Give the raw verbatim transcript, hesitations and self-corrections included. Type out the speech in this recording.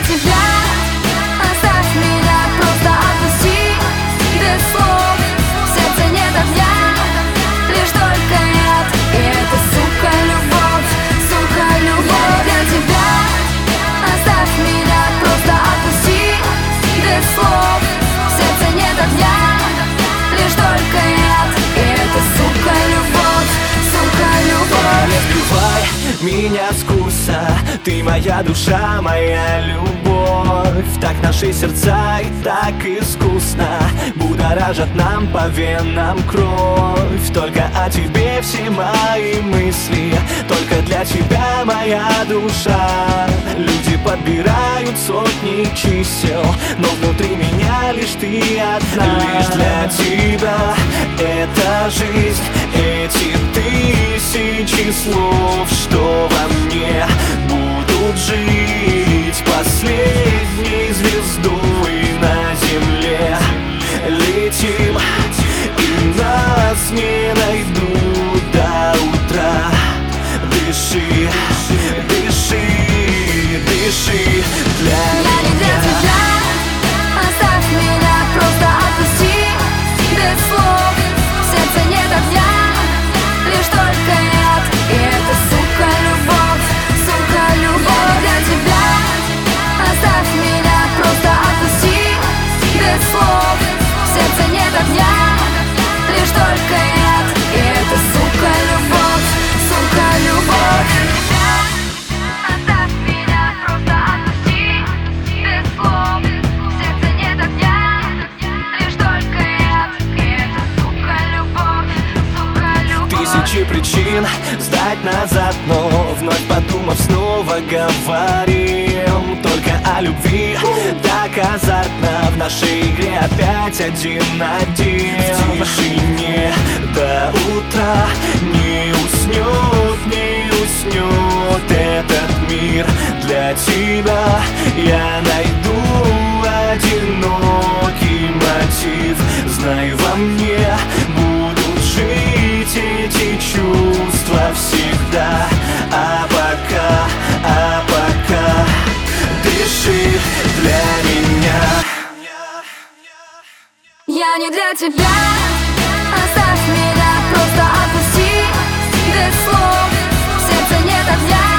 для тебя. Оставь меня, просто отпусти. Без слов, в сердце нет огня, лишь только яд. И это, сука, любовь, сука, любовь для тебя. Оставь меня, просто отпусти. Без слов, в сердце нет огня, лишь только яд. И это, сука, любовь, сука, любовь. Не сбивай меня с курса, ты моя душа, моя любовь. Так наши сердца и так искусно будоражат нам по венам кровь. Только о тебе все мои мысли, только для тебя моя душа. Люди подбирают сотни чисел, но внутри меня лишь ты одна. Лишь для тебя эта жизнь, эти тысячи слов, что во мне будут жить последней звездой на земле. Летим, и нас не найдут до утра. Дыши, дыши, дыши для Я не для меня. тебя. Оставь меня, просто отпусти. Без слов, в сердце нет огня, лишь только яд. И это, сука, любовь, сука, любовь для тебя. Оставь меня, просто отпусти. Без слов, в сердце нет огня, лишь только яд. И это, сука, любовь, сука, любовь. Оставь меня, просто отпусти. Без слов, в сердце нет огня, лишь только яд. И это, сука, любовь, сука, любовь. Тысячи причин сдать назад, но вновь подумав, снова говорим только о любви. Так азартно в нашей игре опять один на один. В тишине до утра не уснет, не уснет этот мир. Для тебя я найду одинокий мотив. Знай, во мне будут жить эти чувства всегда. А пока, а пока дыши для меня. Я не для тебя. Оставь меня, просто отпусти. Без слов, в сердце нет огня,